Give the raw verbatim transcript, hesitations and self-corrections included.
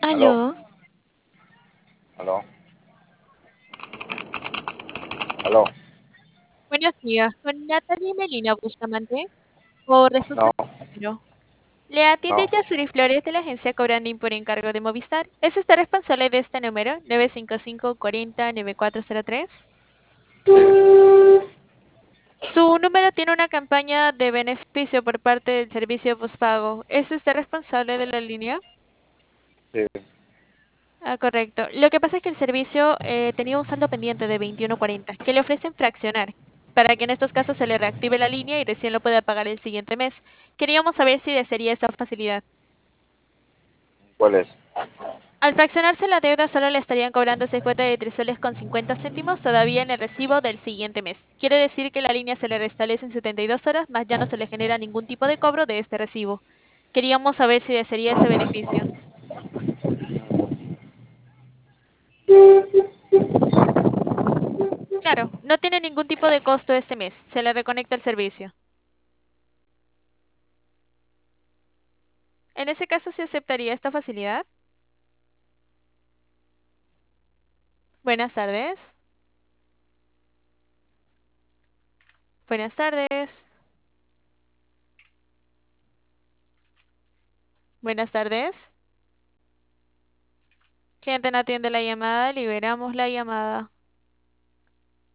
Aló, Aló, aló, aló. buenos días. Con Natalie Melina Bustamante, o resulta No, número. Le atiende no. Yasuri Flores de la agencia Cobrandín por encargo de Movistar. ¿Es usted responsable de este número? nueve cinco cinco, cuatro cero, nueve cuatro cero tres. Su número tiene una campaña de beneficio por parte del servicio postpago. ¿Es usted responsable de la línea? Sí, Ah, correcto. Lo que pasa es que el servicio eh, tenía un saldo pendiente de veintiuno cuarenta que le ofrecen fraccionar para que en estos casos se le reactive la línea y recién lo pueda pagar el siguiente mes. Queríamos saber si desearía esa facilidad. ¿cuál es? Al fraccionarse la deuda solo le estarían cobrando seis cuotas de tres soles con cincuenta céntimos todavía en el recibo del siguiente mes. Quiere decir que la línea se le restablece en setenta y dos horas, más ya no se le genera ningún tipo de cobro de este recibo. Queríamos saber si desearía ese beneficio. Claro, no tiene ningún tipo de costo este mes. Se le reconecta el servicio. En ese caso, ¿se aceptaría esta facilidad? Buenas tardes. Buenas tardes. Buenas tardes. Gente no atiende la llamada, liberamos la llamada.